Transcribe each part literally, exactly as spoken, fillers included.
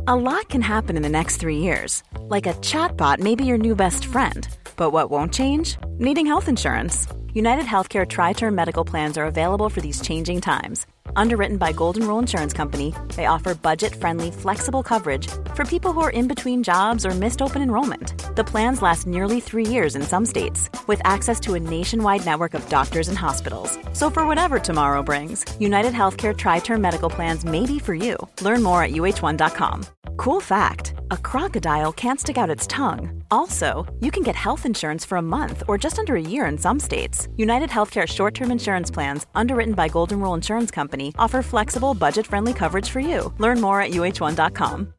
A lot can happen in the next three years. Like a chatbot may be your new best friend. But what won't change? Needing health insurance. United Healthcare Tri-Term Medical Plans are available for these changing times. Underwritten by Golden Rule Insurance Company, they offer budget-friendly, flexible coverage for people who are in between jobs or missed open enrollment. The plans last nearly three years in some states, with access to a nationwide network of doctors and hospitals. So for whatever tomorrow brings, United Healthcare Tri-Term Medical Plans may be for you. Learn more at U H one dot com. Cool fact, a crocodile can't stick out its tongue. Also, you can get health insurance for a month or just under a year in some states. United Healthcare short-term insurance plans, underwritten by Golden Rule Insurance Company, offer flexible, budget-friendly coverage for you. Learn more at U H one dot com.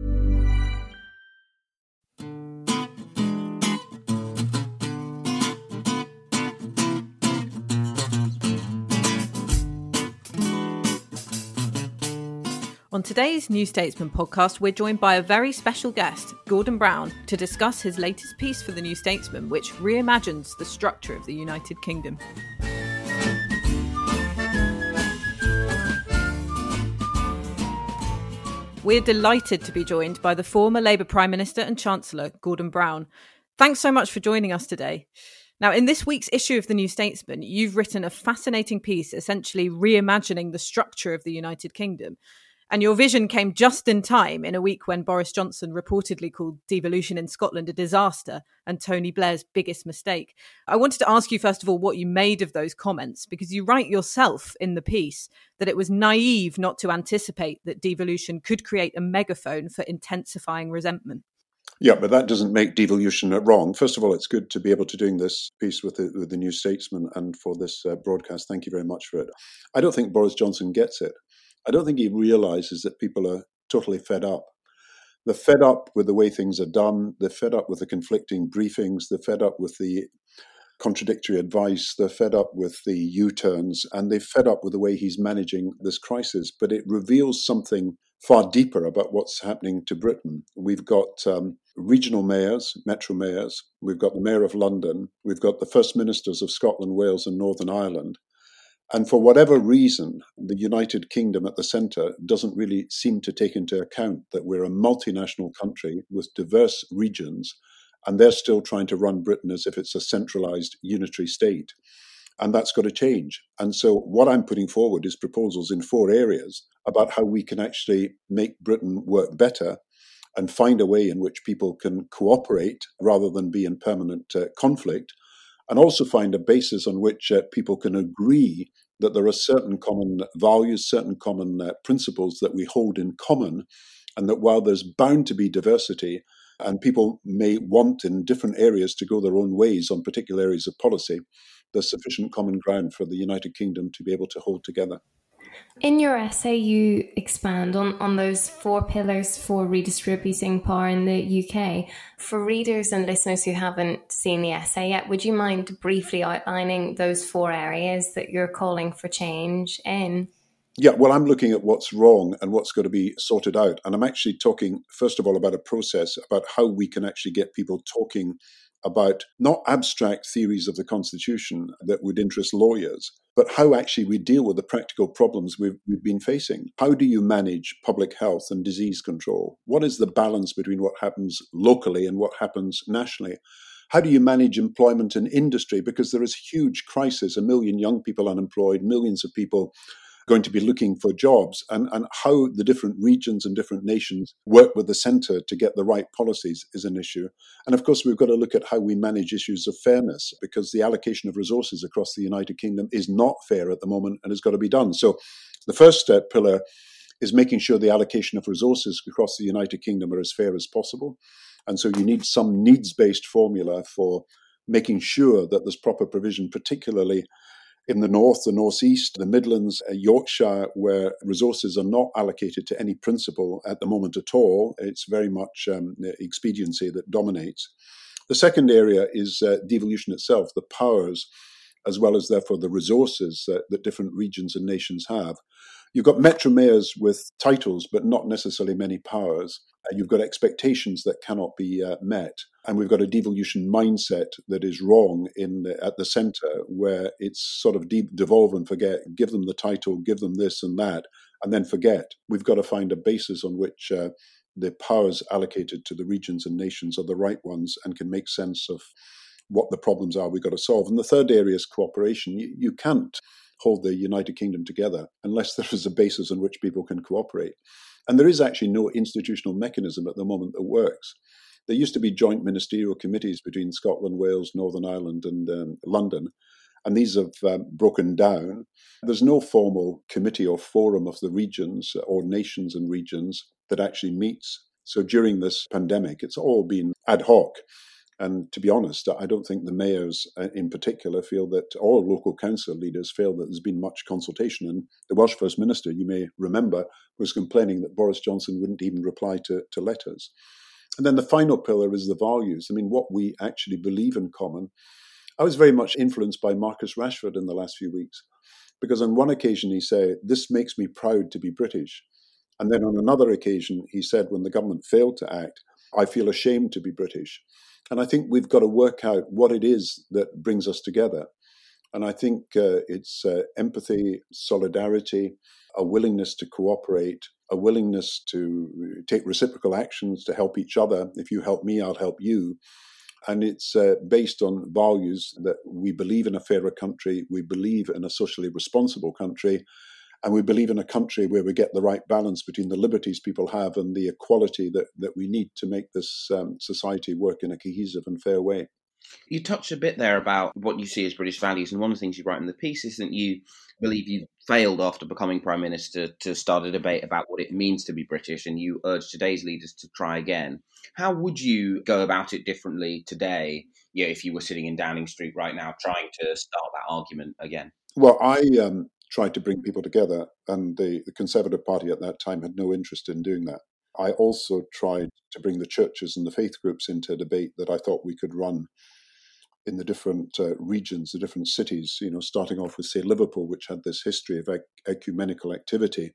On today's New Statesman podcast, we're joined by a very special guest, Gordon Brown, to discuss his latest piece for the New Statesman, which reimagines the structure of the United Kingdom. We're delighted to be joined by the former Labour Prime Minister and Chancellor, Gordon Brown. Thanks so much for joining us today. Now, in this week's issue of the New Statesman, you've written a fascinating piece essentially reimagining the structure of the United Kingdom. And your vision came just in time in a week when Boris Johnson reportedly called devolution in Scotland a disaster and Tony Blair's biggest mistake. I wanted to ask you, first of all, what you made of those comments, because you write yourself in the piece that it was naive not to anticipate that devolution could create a megaphone for intensifying resentment. Yeah, but that doesn't make devolution wrong. First of all, it's good to be able to doing this piece with the, with the New Statesman and for this uh, broadcast. Thank you very much for it. I don't think Boris Johnson gets it. I don't think he realises that people are totally fed up. They're fed up with the way things are done. They're fed up with the conflicting briefings. They're fed up with the contradictory advice. They're fed up with the U-turns. And they're fed up with the way he's managing this crisis. But it reveals something far deeper about what's happening to Britain. We've got um, regional mayors, metro mayors. We've got the Mayor of London. We've got the First Ministers of Scotland, Wales and Northern Ireland. And for whatever reason, the United Kingdom at the centre doesn't really seem to take into account that we're a multinational country with diverse regions, and they're still trying to run Britain as if it's a centralised unitary state. And that's got to change. And so what I'm putting forward is proposals in four areas about how we can actually make Britain work better and find a way in which people can cooperate rather than be in permanent uh, conflict, and also find a basis on which uh, people can agree that there are certain common values, certain common uh, principles that we hold in common, and that while there's bound to be diversity, and people may want in different areas to go their own ways on particular areas of policy, there's sufficient common ground for the United Kingdom to be able to hold together. In your essay, you expand on, on those four pillars for redistributing power in the U K. For readers and listeners who haven't seen the essay yet, would you mind briefly outlining those four areas that you're calling for change in? Yeah, well, I'm looking at what's wrong and what's got to be sorted out. And I'm actually talking, first of all, about a process, about how we can actually get people talking about not abstract theories of the Constitution that would interest lawyers, but how actually we deal with the practical problems we've, we've been facing. How do you manage public health and disease control? What is the balance between what happens locally and what happens nationally? How do you manage employment and industry? Because there is a huge crisis, a million young people unemployed, millions of people going to be looking for jobs, and, and how the different regions and different nations work with the centre to get the right policies is an issue. And of course, we've got to look at how we manage issues of fairness, because the allocation of resources across the United Kingdom is not fair at the moment and has got to be done. So the first uh, pillar is making sure the allocation of resources across the United Kingdom are as fair as possible. And so you need some needs-based formula for making sure that there's proper provision, particularly in the north, the northeast, the Midlands, uh, Yorkshire, where resources are not allocated to any principle at the moment at all. It's very much um, expediency that dominates. The second area is uh, devolution itself, the powers, as well as therefore the resources uh, that different regions and nations have. You've got metro mayors with titles, but not necessarily many powers. Uh, you've got expectations that cannot be uh, met. And we've got a devolution mindset that is wrong in the, at the centre, where it's sort of de- devolve and forget, give them the title, give them this and that, and then forget. We've got to find a basis on which uh, the powers allocated to the regions and nations are the right ones and can make sense of what the problems are we've got to solve. And the third area is cooperation. You, you can't hold the United Kingdom together unless there is a basis on which people can cooperate. And there is actually no institutional mechanism at the moment that works. There used to be joint ministerial committees between Scotland, Wales, Northern Ireland and um, London, and these have um, broken down. There's no formal committee or forum of the regions or nations and regions that actually meets. So during this pandemic, it's all been ad hoc. And to be honest, I don't think the mayors in particular feel that, or local council leaders feel that there's been much consultation. And the Welsh First Minister, you may remember, was complaining that Boris Johnson wouldn't even reply to, to letters. And then the final pillar is the values. I mean, what we actually believe in common. I was very much influenced by Marcus Rashford in the last few weeks, because on one occasion he said, "This makes me proud to be British." And then on another occasion, he said, when the government failed to act, "I feel ashamed to be British." And I think we've got to work out what it is that brings us together. And I think uh, it's uh, empathy, solidarity, a willingness to cooperate, a willingness to take reciprocal actions to help each other. If you help me, I'll help you. And it's uh, based on values that we believe in a fairer country, we believe in a socially responsible country, and we believe in a country where we get the right balance between the liberties people have and the equality that, that we need to make this um, society work in a cohesive and fair way. You touched a bit there about what you see as British values, and one of the things you write in the piece is that you believe you failed after becoming Prime Minister to start a debate about what it means to be British, and you urge today's leaders to try again. How would you go about it differently today, yeah, if you were sitting in Downing Street right now trying to start that argument again? Well, I um, tried to bring people together, and the, the Conservative Party at that time had no interest in doing that. I also tried to bring the churches and the faith groups into a debate that I thought we could run in the different uh, regions, the different cities, you know, starting off with, say, Liverpool, which had this history of ec- ecumenical activity,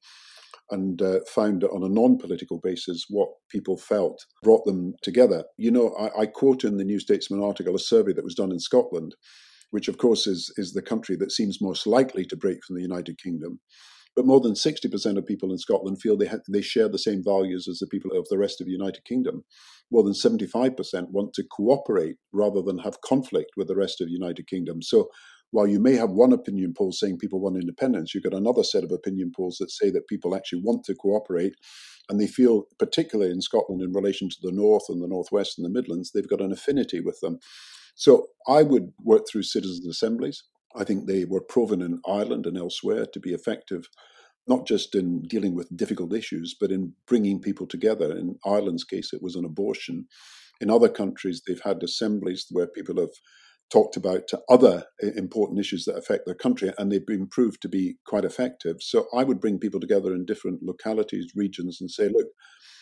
and uh, found on a non-political basis what people felt brought them together. You know, I, I quote in the New Statesman article a survey that was done in Scotland, which, of course, is, is the country that seems most likely to break from the United Kingdom. But more than sixty percent of people in Scotland feel they ha- they share the same values as the people of the rest of the United Kingdom. More than seventy-five percent want to cooperate rather than have conflict with the rest of the United Kingdom. So while you may have one opinion poll saying people want independence, you've got another set of opinion polls that say that people actually want to cooperate, and they feel, particularly in Scotland in relation to the North and the Northwest and the Midlands, they've got an affinity with them. So I would work through citizens' assemblies. I think they were proven in Ireland and elsewhere to be effective, not just in dealing with difficult issues, but in bringing people together. In Ireland's case, it was an abortion. In other countries, they've had assemblies where people have talked about other important issues that affect their country, and they've been proved to be quite effective. So I would bring people together in different localities, regions, and say, look,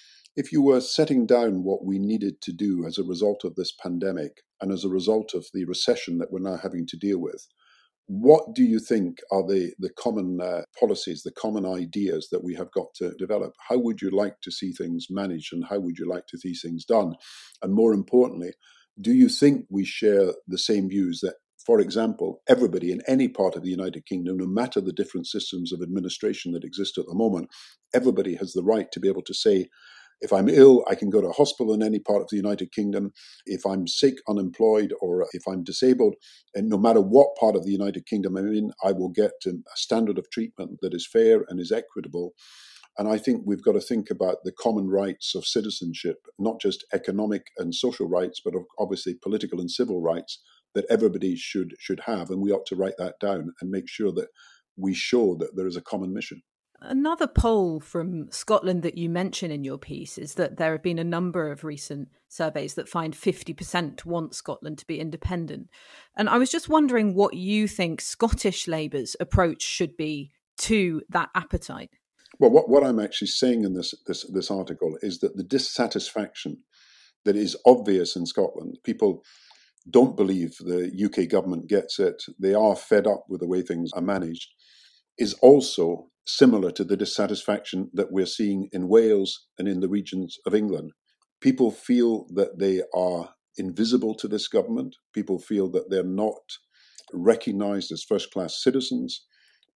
if you were setting down what we needed to do as a result of this pandemic and as a result of the recession that we're now having to deal with, what do you think are the, the common uh, policies, the common ideas that we have got to develop? How would you like to see things managed, and how would you like to see things done? And more importantly, do you think we share the same views that, for example, everybody in any part of the United Kingdom, no matter the different systems of administration that exist at the moment, everybody has the right to be able to say, if I'm ill, I can go to a hospital in any part of the United Kingdom. If I'm sick, unemployed, or if I'm disabled, and no matter what part of the United Kingdom I'm in, I will get a standard of treatment that is fair and is equitable. And I think we've got to think about the common rights of citizenship, not just economic and social rights, but obviously political and civil rights that everybody should should have. And we ought to write that down and make sure that we show that there is a common mission. Another poll from Scotland that you mention in your piece is that there have been a number of recent surveys that find fifty percent want Scotland to be independent. And I was just wondering what you think Scottish Labour's approach should be to that appetite. Well, what, what I'm actually saying in this, this, this article is that the dissatisfaction that is obvious in Scotland, people don't believe the U K government gets it, they are fed up with the way things are managed, is also similar to the dissatisfaction that we're seeing in Wales and in the regions of England. People feel that they are invisible to this government. People feel that they're not recognised as first-class citizens.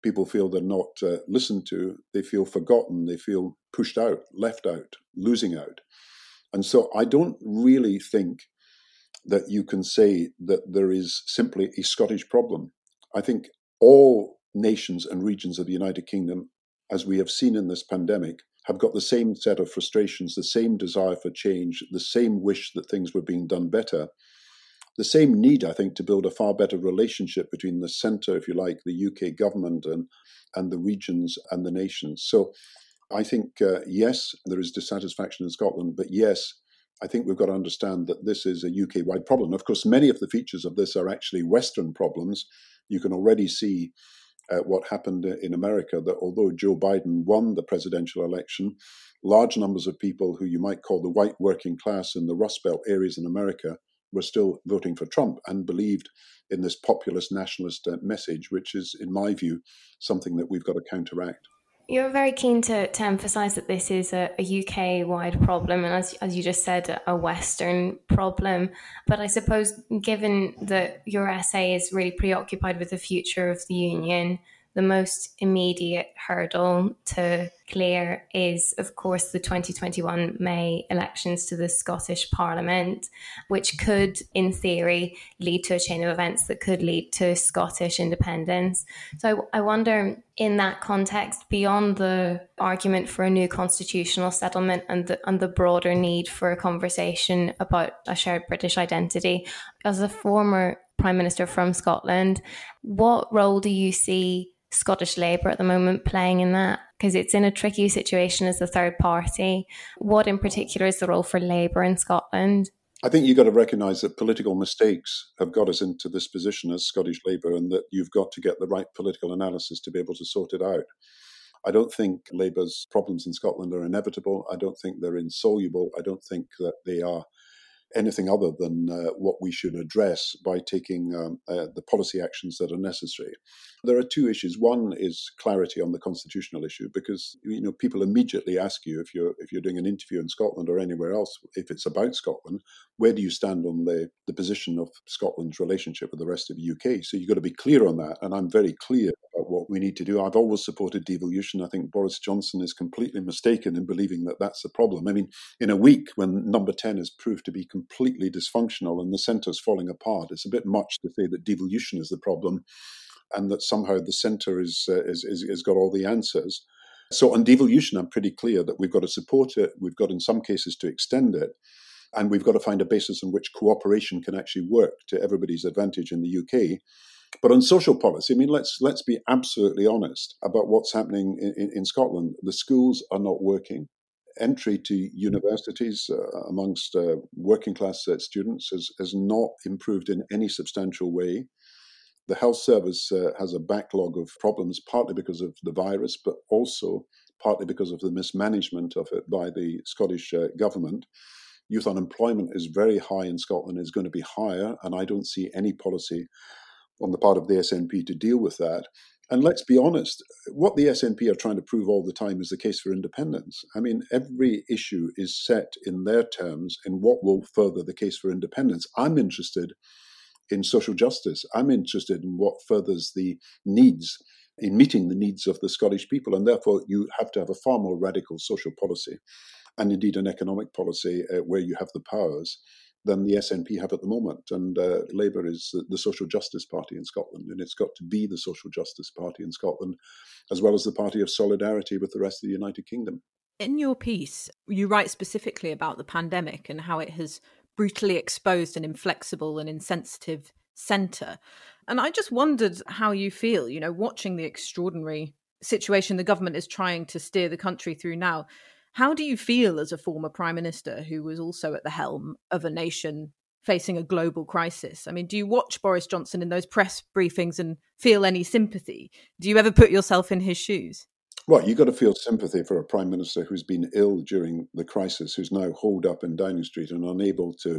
people feel they're not uh, listened to, they feel forgotten, they feel pushed out, left out, losing out. And so I don't really think that you can say that there is simply a Scottish problem. I think all nations and regions of the United Kingdom, as we have seen in this pandemic, have got the same set of frustrations, the same desire for change, the same wish that things were being done better, the same need, I think, to build a far better relationship between the centre, if you like, the U K government and, and the regions and the nations. So I think, uh, yes, there is dissatisfaction in Scotland, but yes, I think we've got to understand that this is a U K-wide problem. Of course, many of the features of this are actually Western problems. You can already see uh, what happened in America, that although Joe Biden won the presidential election, large numbers of people who you might call the white working class in the Rust Belt areas in America were still voting for Trump and believed in this populist nationalist uh, message, which is, in my view, something that we've got to counteract. You're very keen to, to emphasise that this is a, a U K-wide problem and, as, as you just said, a Western problem. But I suppose, given that your essay is really preoccupied with the future of the Union, the most immediate hurdle to clear is, of course, the twenty twenty-one May elections to the Scottish Parliament, which could, in theory, lead to a chain of events that could lead to Scottish independence. So I wonder, in that context, beyond the argument for a new constitutional settlement and the, and the broader need for a conversation about a shared British identity, as a former Prime Minister from Scotland, what role do you see Scottish Labour at the moment playing in that? Because it's in a tricky situation as a third party. What in particular is the role for Labour in Scotland? I think you've got to recognise that political mistakes have got us into this position as Scottish Labour, and that you've got to get the right political analysis to be able to sort it out. I don't think Labour's problems in Scotland are inevitable. I don't think they're insoluble. I don't think that they are anything other than uh, what we should address by taking um, uh, the policy actions that are necessary. There are two issues. One is clarity on the constitutional issue, because you know people immediately ask you if you're if you're doing an interview in Scotland or anywhere else, if it's about Scotland, where do you stand on the, the position of Scotland's relationship with the rest of the U K? So you've got to be clear on that, and I'm very clear about what we need to do. I've always supported devolution. I think Boris Johnson is completely mistaken in believing that that's the problem. I mean, in a week when Number ten is proved to be completely dysfunctional and the centre's falling apart, it's a bit much to say that devolution is the problem and that somehow the centre is, uh, is, is, is got all the answers. So on devolution, I'm pretty clear that we've got to support it. We've got, in some cases, to extend it. And we've got to find a basis on which cooperation can actually work to everybody's advantage in the U K. But on social policy, I mean, let's let's be absolutely honest about what's happening in, in, in Scotland. The schools are not working. Entry to universities uh, amongst uh, working class uh, students has, has not improved in any substantial way. The health service uh, has a backlog of problems, partly because of the virus, but also partly because of the mismanagement of it by the Scottish uh, government. Youth unemployment is very high in Scotland, is going to be higher, and I don't see any policy on the part of the S N P to deal with that. And let's be honest, what the S N P are trying to prove all the time is the case for independence. I mean, every issue is set in their terms in what will further the case for independence. I'm interested in social justice. I'm interested in what furthers the needs, in meeting the needs of the Scottish people. And therefore, you have to have a far more radical social policy, and indeed an economic policy uh, where you have the powers, than the S N P have at the moment. And uh, Labour is the social justice party in Scotland, and it's got to be the social justice party in Scotland, as well as the party of solidarity with the rest of the United Kingdom. In your piece, you write specifically about the pandemic and how it has brutally exposed an inflexible and insensitive centre. And I just wondered how you feel, you know, watching the extraordinary situation the government is trying to steer the country through now. How do you feel as a former Prime Minister who was also at the helm of a nation facing a global crisis? I mean, do you watch Boris Johnson in those press briefings and feel any sympathy? Do you ever put yourself in his shoes? Well, you've got to feel sympathy for a Prime Minister who's been ill during the crisis, who's now holed up in Downing Street and unable to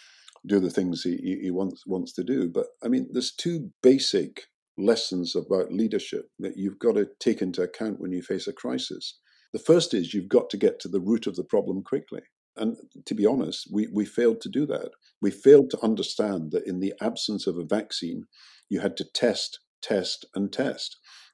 do the things he, he wants, wants to do. But, I mean, there's two basic lessons about leadership that you've got to take into account when you face a crisis. The first is you've got to get to the root of the problem quickly. And to be honest, we, we failed to do that. We failed to understand that in the absence of a vaccine, you had to test, test, and test.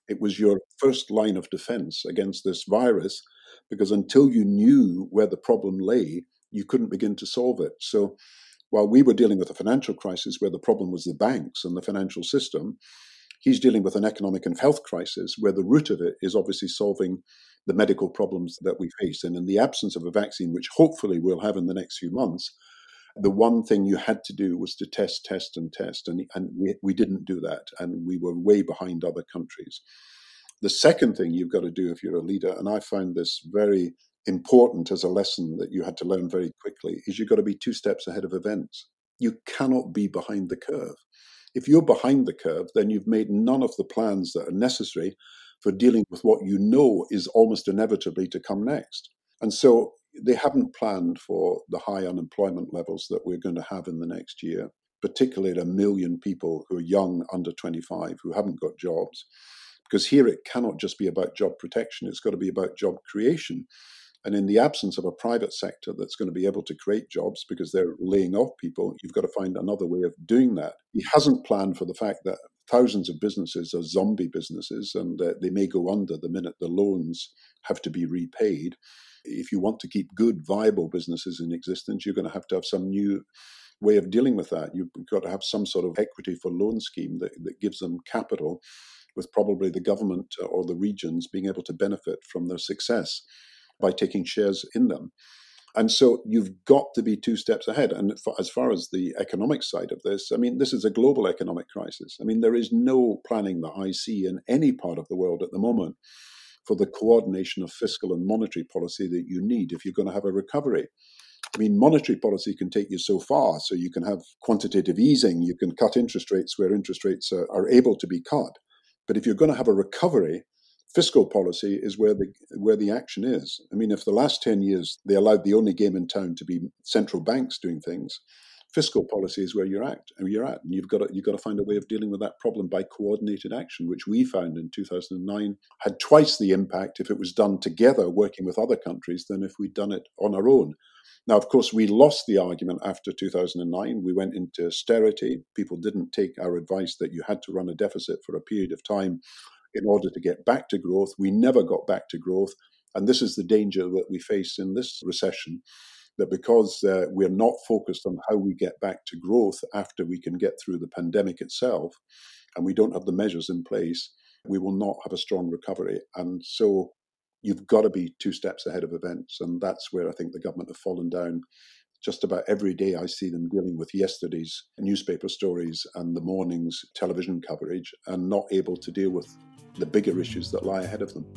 It was your first line of defense against this virus, because until you knew where the problem lay, you couldn't begin to solve it. So while we were dealing with a financial crisis where the problem was the banks and the financial system, he's dealing with an economic and health crisis where the root of it is obviously solving the medical problems that we face. And in the absence of a vaccine, which hopefully we'll have in the next few months, the one thing you had to do was to test, test, and test. And, and we, we didn't do that. And we were way behind other countries. The second thing you've got to do if you're a leader, and I found this very important as a lesson that you had to learn very quickly, is you've got to be two steps ahead of events. You cannot be behind the curve. If you're behind the curve, then you've made none of the plans that are necessary for dealing with what you know is almost inevitably to come next. And so they haven't planned for the high unemployment levels that we're going to have in the next year, particularly a million people who are young, under twenty-five, who haven't got jobs. Because here it cannot just be about job protection, it's got to be about job creation. And in the absence of a private sector that's going to be able to create jobs because they're laying off people, you've got to find another way of doing that. He hasn't planned for the fact that thousands of businesses are zombie businesses and uh, they may go under the minute the loans have to be repaid. If you want to keep good, viable businesses in existence, you're going to have to have some new way of dealing with that. You've got to have some sort of equity for loan scheme that, that gives them capital, with probably the government or the regions being able to benefit from their success by taking shares in them. And so you've got to be two steps ahead. And for, as far as the economic side of this, I mean, this is a global economic crisis. I mean, there is no planning that I see in any part of the world at the moment for the coordination of fiscal and monetary policy that you need if you're going to have a recovery. I mean, monetary policy can take you so far. So you can have quantitative easing, you can cut interest rates where interest rates are, are able to be cut. But if you're going to have a recovery, fiscal policy is where the where the action is. I mean, if the last ten years they allowed the only game in town to be central banks doing things, fiscal policy is where you're at. Where you're at, and you've got to, you've got to find a way of dealing with that problem by coordinated action, which we found in two thousand nine had twice the impact if it was done together, working with other countries, than if we'd done it on our own. Now, of course, we lost the argument after two thousand nine. We went into austerity. People didn't take our advice that you had to run a deficit for a period of time in order to get back to growth. We never got back to growth. And this is the danger that we face in this recession, that because uh, we're not focused on how we get back to growth after we can get through the pandemic itself, and we don't have the measures in place, we will not have a strong recovery. And so you've got to be two steps ahead of events. And that's where I think the government have fallen down. Just about every day I see them dealing with yesterday's newspaper stories and the morning's television coverage and not able to deal with the bigger issues that lie ahead of them.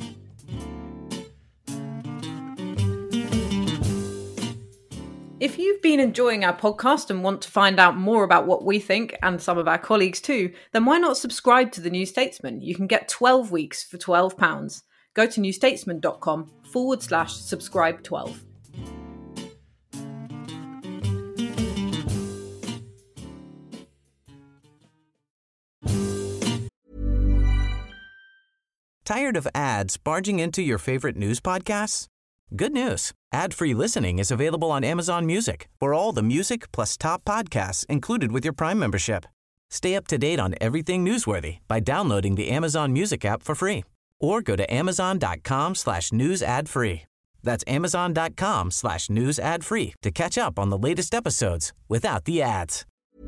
If you've been enjoying our podcast and want to find out more about what we think, and some of our colleagues too, then why not subscribe to The New Statesman? You can get twelve weeks for twelve pounds. Go to newstatesman.com forward slash subscribe 12. Tired of ads barging into your favorite news podcasts? Good news. Ad-free listening is available on Amazon Music for all the music plus top podcasts included with your Prime membership. Stay up to date on everything newsworthy by downloading the Amazon Music app for free or go to amazon.com slash news ad free. That's amazon.com slash news ad free to catch up on the latest episodes without the ads.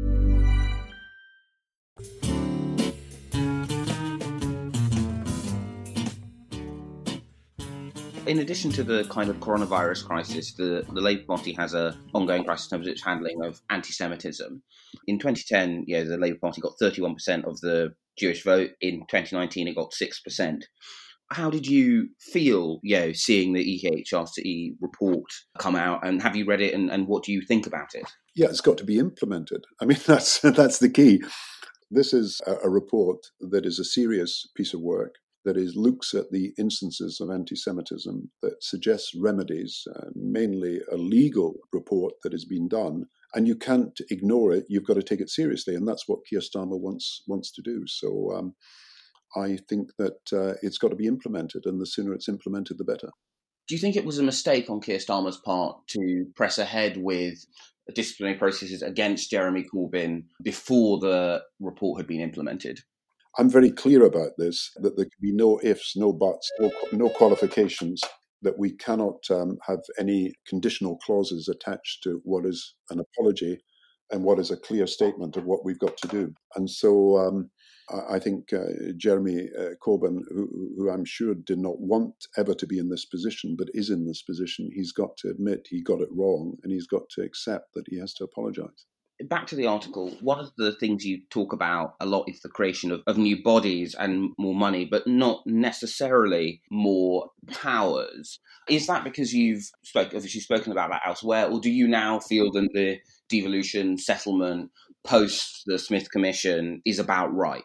In addition to the kind of coronavirus crisis, the, the Labour Party has an ongoing crisis in terms of its handling of anti-Semitism. In twenty ten, yeah, the Labour Party got thirty-one percent of the Jewish vote. In twenty nineteen, it got six percent. How did you feel, you know, seeing the E H R C E report come out, and have you read it, and, and what do you think about it? Yeah, it's got to be implemented. I mean, that's that's the key. This is a, a report that is a serious piece of work, that is looks at the instances of anti-Semitism, that suggests remedies, uh, mainly a legal report that has been done, and you can't ignore it. You've got to take it seriously, and that's what Keir Starmer wants wants to do. So um, I think that uh, it's got to be implemented, and the sooner it's implemented, the better. Do you think it was a mistake on Keir Starmer's part to press ahead with disciplinary processes against Jeremy Corbyn before the report had been implemented? I'm very clear about this, that there can be no ifs, no buts, no, no qualifications, that we cannot um, have any conditional clauses attached to what is an apology and what is a clear statement of what we've got to do. And so um, I, I think uh, Jeremy uh, Corbyn, who, who I'm sure did not want ever to be in this position, but is in this position, he's got to admit he got it wrong, and he's got to accept that he has to apologise. Back to the article, one of the things you talk about a lot is the creation of, of new bodies and more money, but not necessarily more powers. Is that because you've spoke, obviously spoken about that elsewhere, or do you now feel that the devolution settlement post the Smith Commission is about right?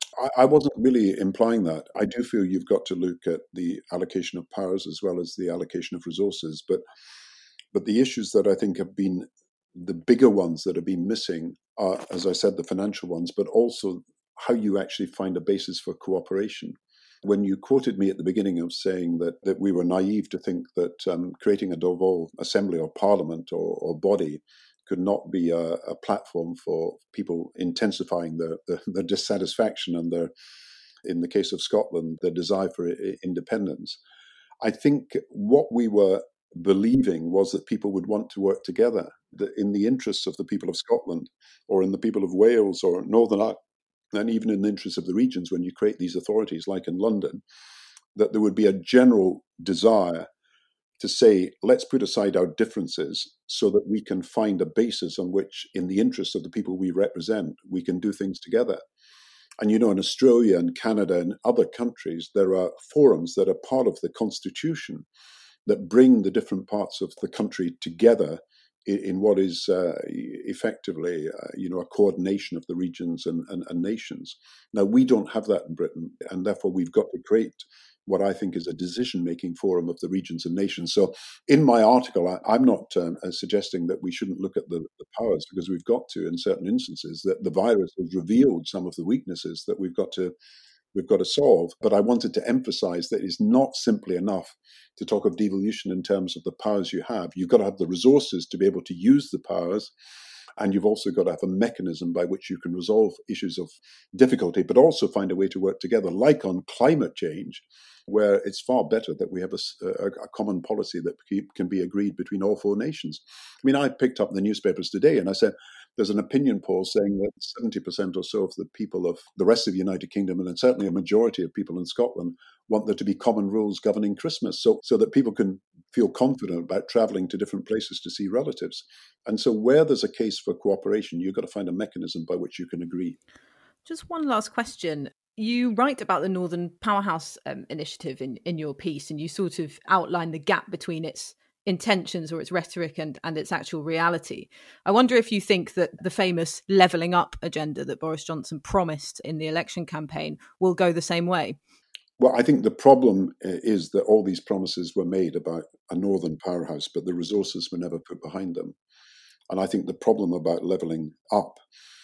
I wasn't really implying that. I do feel you've got to look at the allocation of powers as well as the allocation of resources. But but the issues that I think have been the bigger ones that have been missing are, as I said, the financial ones, but also how you actually find a basis for cooperation. When you quoted me at the beginning of saying that, that we were naive to think that um, creating a devolved assembly or parliament or, or body could not be a, a platform for people intensifying their, their, their dissatisfaction and their, in the case of Scotland, their desire for independence. I think what we were believing was that people would want to work together, that in the interests of the people of Scotland or in the people of Wales or Northern Ireland, and even in the interests of the regions when you create these authorities like in London, that there would be a general desire to say, let's put aside our differences so that we can find a basis on which, in the interests of the people we represent, we can do things together. And, you know, in Australia and Canada and other countries, there are forums that are part of the constitution that bring the different parts of the country together in, in what is uh, effectively, uh, you know, a coordination of the regions and, and, and nations. Now, we don't have that in Britain, and therefore we've got to create what I think is a decision-making forum of the regions and nations. So in my article, I, I'm not um, suggesting that we shouldn't look at the, the powers, because we've got to, in certain instances, that the virus has revealed some of the weaknesses that we've got to we've got to solve. But I wanted to emphasize that it's not simply enough to talk of devolution in terms of the powers you have. You've got to have the resources to be able to use the powers. And you've also got to have a mechanism by which you can resolve issues of difficulty, but also find a way to work together, like on climate change, where it's far better that we have a, a, a common policy that can be agreed between all four nations. I mean, I picked up the newspapers today and I said, there's an opinion poll saying that seventy percent or so of the people of the rest of the United Kingdom, and certainly a majority of people in Scotland, want there to be common rules governing Christmas, so, so that people can feel confident about travelling to different places to see relatives. And so where there's a case for cooperation, you've got to find a mechanism by which you can agree. Just one last question. You write about the Northern Powerhouse um, initiative in, in your piece, and you sort of outline the gap between its intentions or its rhetoric and, and its actual reality. I wonder if you think that the famous levelling up agenda that Boris Johnson promised in the election campaign will go the same way. Well, I think the problem is that all these promises were made about a Northern powerhouse, but the resources were never put behind them. And I think the problem about levelling up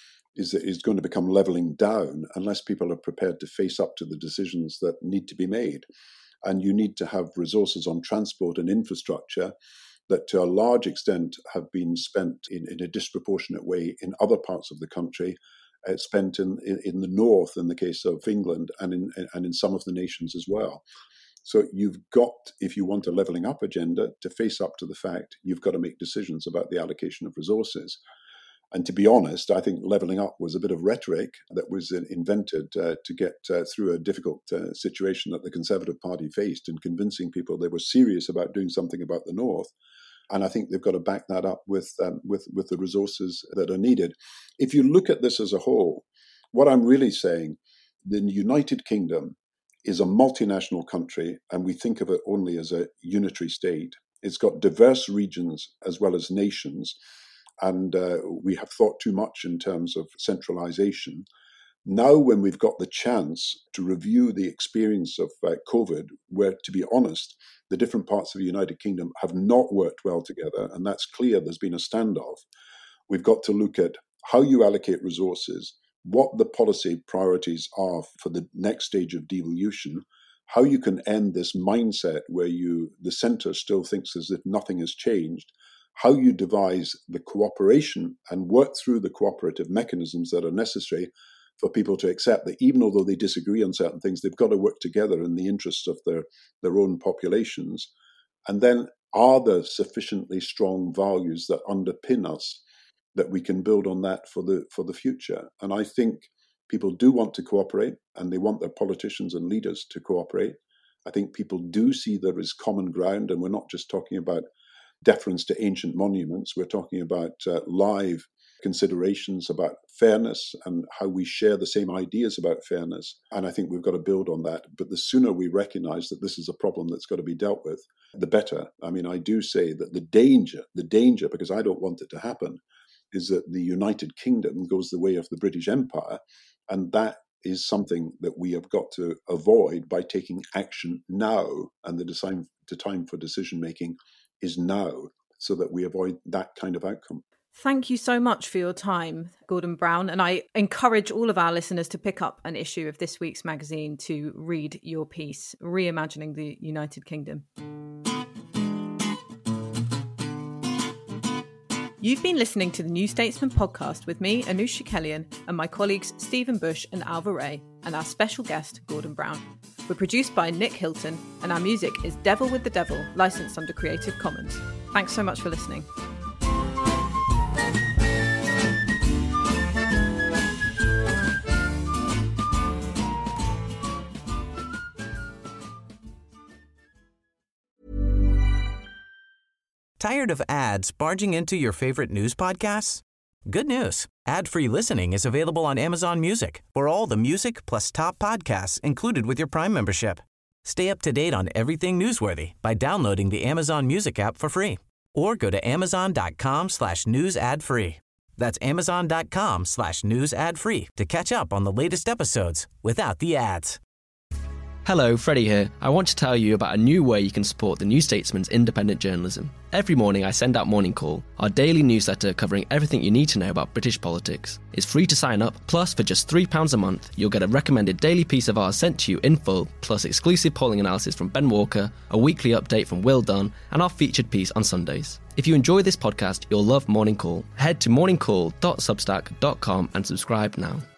is that it's going to become levelling down unless people are prepared to face up to the decisions that need to be made. And you need to have resources on transport and infrastructure that to a large extent have been spent in, in a disproportionate way in other parts of the country, uh, spent in, in, in the north in the case of England and in, and in some of the nations as well. So you've got, if you want a levelling up agenda, to face up to the fact you've got to make decisions about the allocation of resources. And to be honest, I think levelling up was a bit of rhetoric that was invented uh, to get uh, through a difficult uh, situation that the Conservative Party faced in convincing people they were serious about doing something about the North. And I think they've got to back that up with, um, with, with the resources that are needed. If you look at this as a whole, what I'm really saying, the United Kingdom is a multinational country, and we think of it only as a unitary state. It's got diverse regions as well as nations. And uh, we have thought too much in terms of centralization. Now, when we've got the chance to review the experience of uh, COVID, where, to be honest, the different parts of the United Kingdom have not worked well together, and that's clear, there's been a standoff, we've got to look at how you allocate resources, what the policy priorities are for the next stage of devolution, how you can end this mindset where you the centre still thinks as if nothing has changed, how you devise the cooperation and work through the cooperative mechanisms that are necessary for people to accept that even although they disagree on certain things, they've got to work together in the interests of their, their own populations. And then, are there sufficiently strong values that underpin us that we can build on that for the for the future? And I think people do want to cooperate, and they want their politicians and leaders to cooperate. I think people do see there is common ground, and we're not just talking about deference to ancient monuments. We're talking about uh, live considerations about fairness and how we share the same ideas about fairness. And I think we've got to build on that. But the sooner we recognize that this is a problem that's got to be dealt with, the better. I mean, I do say that the danger, the danger, because I don't want it to happen, is that the United Kingdom goes the way of the British Empire. And that is something that we have got to avoid by taking action now. And the time, the time for decision making is now, so that we avoid that kind of outcome. Thank you so much for your time, Gordon Brown. And I encourage all of our listeners to pick up an issue of this week's magazine to read your piece, Reimagining the United Kingdom. You've been listening to the New Statesman podcast with me, Anoosh Chakelian, and my colleagues Stephen Bush and Alva Ray, and our special guest, Gordon Brown. We're produced by Nick Hilton, and our music is Devil with the Devil, licensed under Creative Commons. Thanks so much for listening. Tired of ads barging into your favorite news podcasts? Good news. Ad-free listening is available on Amazon Music for all the music plus top podcasts included with your Prime membership. Stay up to date on everything newsworthy by downloading the Amazon Music app for free or go to amazon.com slash news ad free. That's amazon.com slash news ad free to catch up on the latest episodes without the ads. Hello, Freddie here. I want to tell you about a new way you can support the New Statesman's independent journalism. Every morning I send out Morning Call, our daily newsletter covering everything you need to know about British politics. It's free to sign up, plus for just three pounds a month, you'll get a recommended daily piece of ours sent to you in full, plus exclusive polling analysis from Ben Walker, a weekly update from Will Dunn, and our featured piece on Sundays. If you enjoy this podcast, you'll love Morning Call. Head to morning call dot substack dot com and subscribe now.